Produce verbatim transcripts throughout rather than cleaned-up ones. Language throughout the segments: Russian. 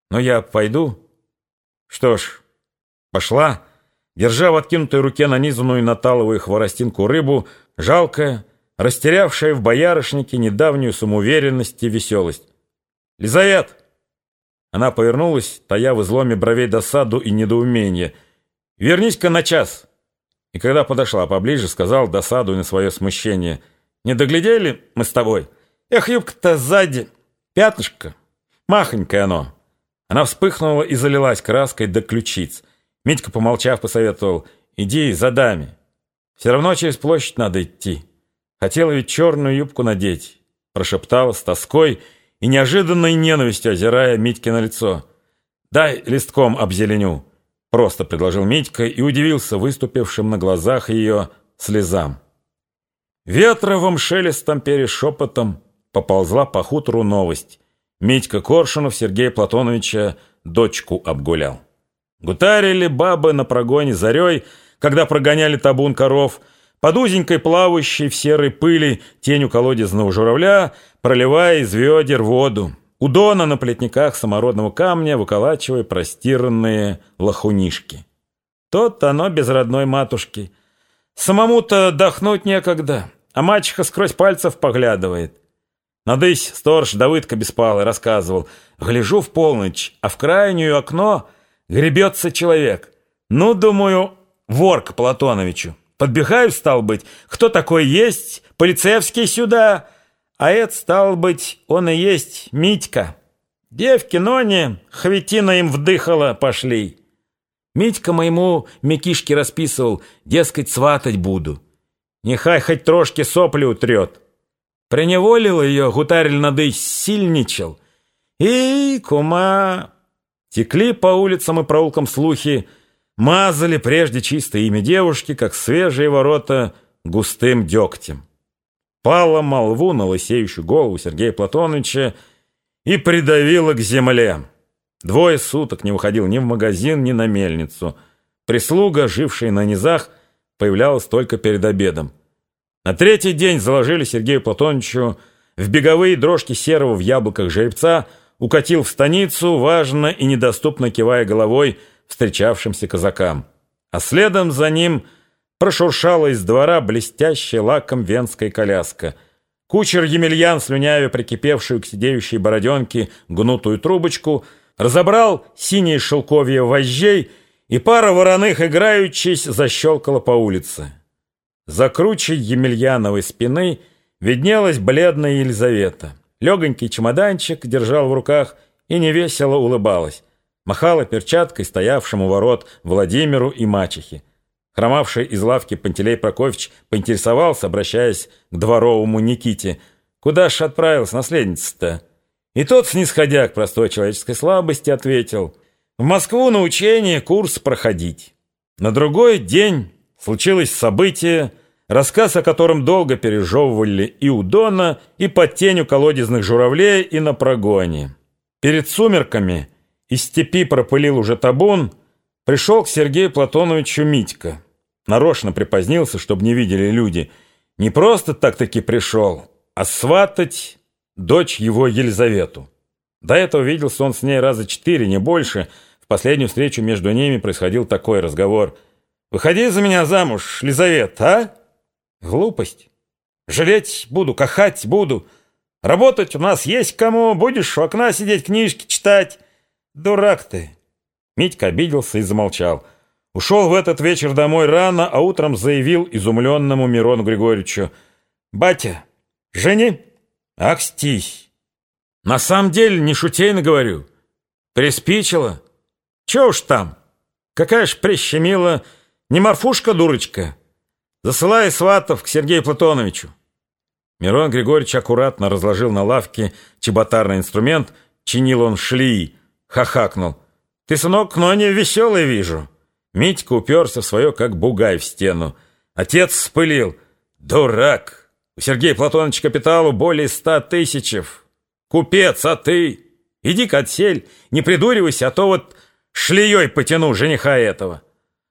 Ну, я пойду. Что ж, пошла, держа в откинутой руке нанизанную на таловую хворостинку рыбу, жалкая, растерявшая в боярышнике недавнюю самоуверенность и веселость. «Лизавет!» Она повернулась, тая в изломе бровей досаду и недоумение. «Вернись-ка на час!» И когда подошла поближе, сказал, досадуя на свое смущение: «Не доглядели мы с тобой? Эх, юбка-то сзади, пятнышко, махонькое оно!» Она вспыхнула и залилась краской до ключиц. Митька, помолчав, посоветовал: «Иди за даме. Все равно через площадь надо идти. Хотела ведь черную юбку надеть», — прошептала с тоской и неожиданной ненавистью, озирая Митькино лицо. «Дай листком обзеленю», — просто предложил Митька и удивился выступившим на глазах ее слезам. Ветровым шелестом перешепотом поползла по хутору новость. Митька Коршунов Сергея Платоновича дочку обгулял. Гутарили бабы на прогоне зарей, когда прогоняли табун коров, под узенькой плавающей в серой пыли тенью колодезного журавля, проливая из ведер воду, у дона на плетниках самородного камня выколачивая простиранные лохунишки. То-то оно без родной матушки. Самому-то дохнуть некогда, а мачеха сквозь пальцев поглядывает. Надысь, сторож Давыдка Беспалый рассказывал: гляжу в полночь, а в крайнее окно гребется человек. Ну, думаю, вор к Платоновичу. Подбегаю, стал быть, кто такой есть, полицейский сюда, а это, стал быть, он и есть Митька. Девки Ноне хветина им вдыхала, пошли. Митька моему Микишке расписывал, дескать, сватать буду. Нехай хоть трошки сопли утрет. Приневолил ее, гутариль надысь, сильничал. И, кума, текли по улицам и проулкам слухи, мазали прежде чистое имя девушки, как свежие ворота, густым дегтем. Пала молву на лысеющую голову Сергея Платоновича и придавила к земле. Двое суток не выходил ни в магазин, ни на мельницу. Прислуга, жившая на низах, появлялась только перед обедом. На третий день заложили Сергею Платоновичу в беговые дрожки серого в яблоках жеребца, укатил в станицу, важно и недоступно кивая головой встречавшимся казакам. А следом за ним прошуршала из двора блестящая лаком венская коляска. Кучер Емельян, слюнявя прикипевшую к сидеющей бороденке гнутую трубочку, разобрал синие шелковья вожжей, и пара вороных, играючись, защелкала по улице. За кручей Емельяновой спины виднелась бледная Елизавета. Легонький чемоданчик держал в руках и невесело улыбалась. Махала перчаткой стоявшему ворот Владимиру и мачехе. Хромавший из лавки Пантелей Прокофьевич поинтересовался, обращаясь к дворовому Никите: «Куда ж отправилась наследница-то?» И тот, снисходя к простой человеческой слабости, ответил: «В Москву на учение курс проходить». На другой день случилось событие, рассказ о котором долго пережевывали и у дона, и под тенью колодезных журавлей, и на прогоне. Перед сумерками из степи пропылил уже табун, пришел к Сергею Платоновичу Митька. Нарочно припозднился, чтобы не видели люди. Не просто так-таки пришел, а сватать дочь его Елизавету. До этого виделся он с ней раза четыре, не больше. В последнюю встречу между ними происходил такой разговор: «Выходи за меня замуж, Лизавета, а?» «Глупость. Жалеть буду, кахать буду. Работать у нас есть кому, будешь у окна сидеть, книжки читать. Дурак ты». Митька обиделся и замолчал. Ушел в этот вечер домой рано, а утром заявил изумленному Мирону Григорьевичу: «Батя, жени?» «Ах, стись! На самом деле, не шутейно говорю. Приспичило. Че уж там? Какая ж прищемила, не морфушка, дурочка. Засылай сватов к Сергею Платоновичу». Мирон Григорьевич аккуратно разложил на лавке чеботарный инструмент, чинил он шлии, хахакнул: «Ты, сынок, но не веселый вижу». Митька уперся в свое, как бугай, в стену. Отец вспылил: «Дурак! У Сергея Платоновича капиталу более ста тысячев. Купец, а ты? Иди-ка отсель, не придуривайся, а то вот шлеей потяну жениха этого.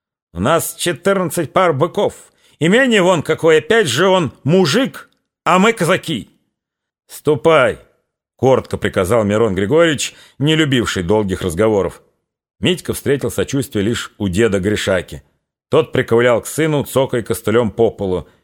У нас четырнадцать пар быков. Имение вон какое, опять же он мужик, а мы казаки. Ступай, коротко приказал Мирон Григорьевич, не любивший долгих разговоров. Митька встретил сочувствие лишь у деда Гришаки. Тот приковылял к сыну, цокая костылем по полу,